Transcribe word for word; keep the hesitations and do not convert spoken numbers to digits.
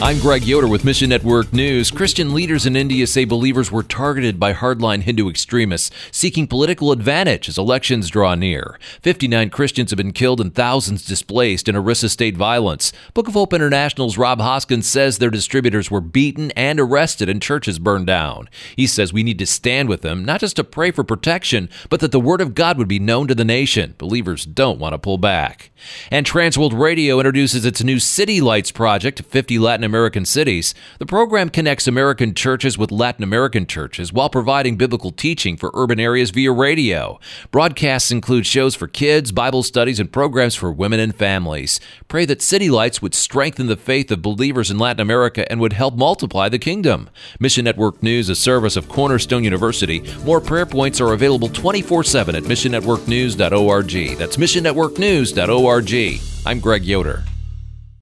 I'm Greg Yoder with Mission Network News. Christian leaders in India say believers were targeted by hardline Hindu extremists seeking political advantage as elections draw near. fifty-nine Christians have been killed and thousands displaced in Orissa state violence. Book of Hope International's Rob Hoskins says their distributors were beaten and arrested and churches burned down. He says we need to stand with them, not just to pray for protection, but that the word of God would be known to the nation. Believers don't want to pull back. And Transworld Radio introduces its new City Lights project to fifty Latin American cities. The program connects American churches with Latin American churches while providing biblical teaching for urban areas via radio. Broadcasts include shows for kids, Bible studies, and programs for women and families. Pray that City Lights would strengthen the faith of believers in Latin America and would help multiply the kingdom. Mission Network News, a service of Cornerstone University. More prayer points are available twenty-four seven at mission network news dot org. That's mission network news dot org. I'm Greg Yoder.